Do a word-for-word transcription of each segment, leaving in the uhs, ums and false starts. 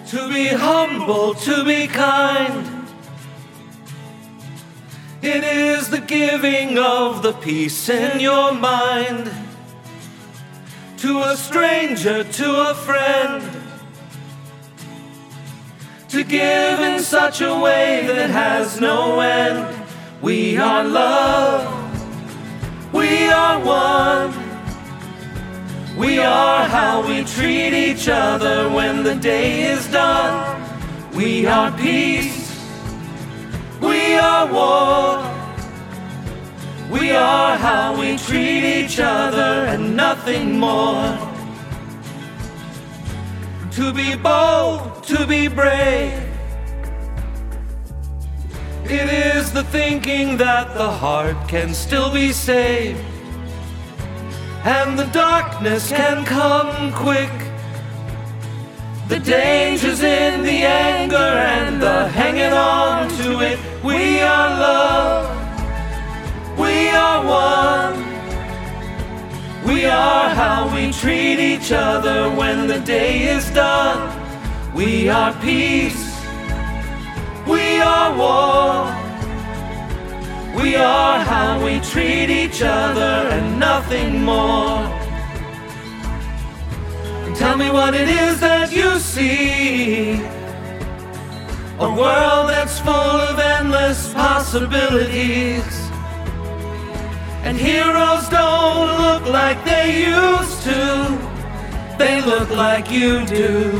to be humble, to be kind. It is the giving of the peace in your mind. To a stranger, to a friend, to give in such a way that has no end. We are love, we are one. We are how we treat each other when the day is done. We are peace, we are war. We are how we treat each other and nothing more. To be bold, to be brave, it is the thinking that the heart can still be saved, and the darkness can come quick. The danger's in the anger and the hanging on to it. We are love, we are one. We are how we treat each other when the day is done. We are peace, we are war. We are how we treat each other and nothing more. Tell me what it is that you see. A world that's full of endless possibilities, and heroes don't look like they used to. They look like you do.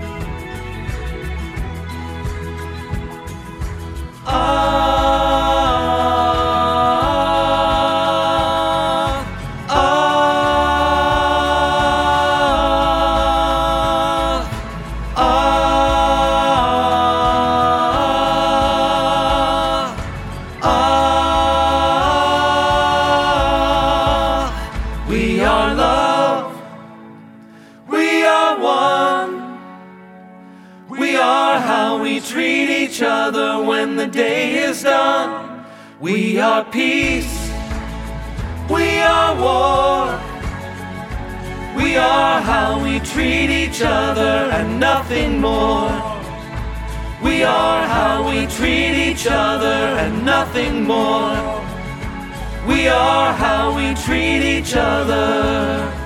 We are love, we are one. We are how we treat each other when the day is done. We are peace, we are war. We are how we treat each other and nothing more. We are how we treat each other and nothing more. We are how we treat each other.